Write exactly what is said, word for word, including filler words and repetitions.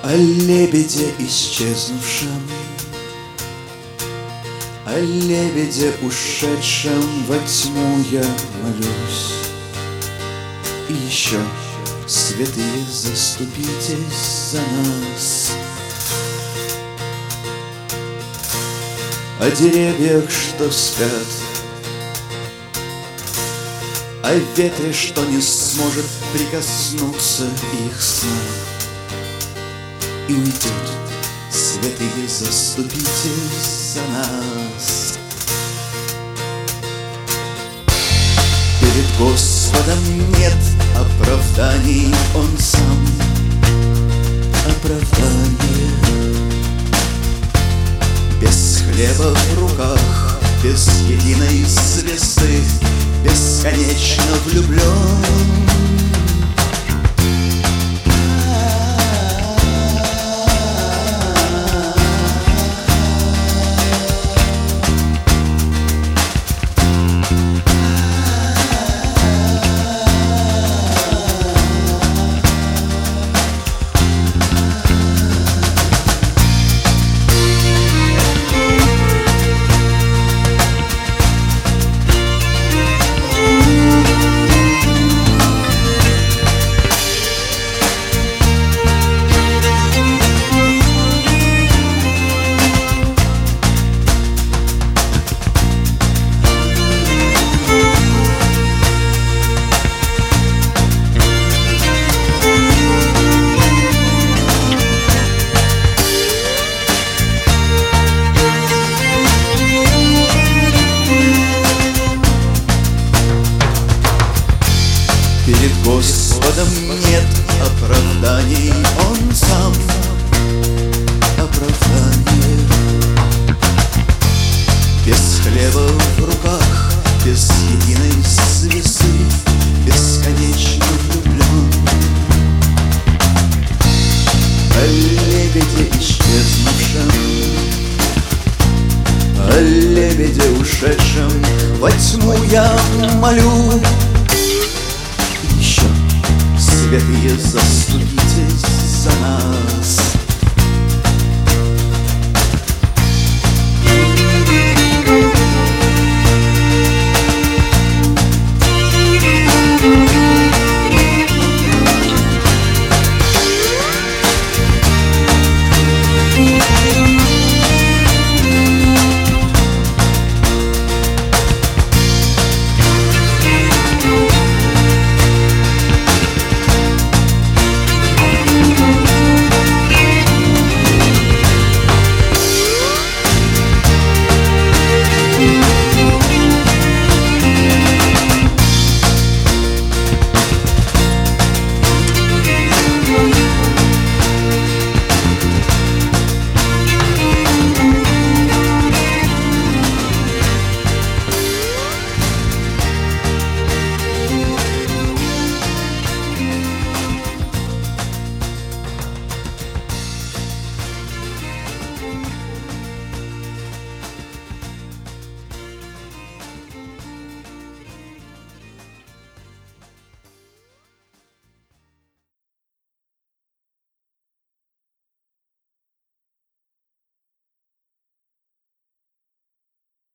О лебеде исчезнувшем, о лебеде ушедшем во тьму я молюсь. И еще, святые, заступитесь за нас. О деревьях, что спят, о ветре, что не сможет прикоснуться их сна. И уйдет, святые, заступитесь за нас. Перед Господом нет оправданий, Он сам оправдание. Без хлеба в руках, без единой звезды, бесконечно влюблен. Перед Господом нет оправданий, Он сам оправдание. Без хлеба в руках, без единой звезды, бесконечно влюблен. О лебеде исчезнувшем, о лебеде ушедшем во тьму я молю. Святые, заступитесь за нас.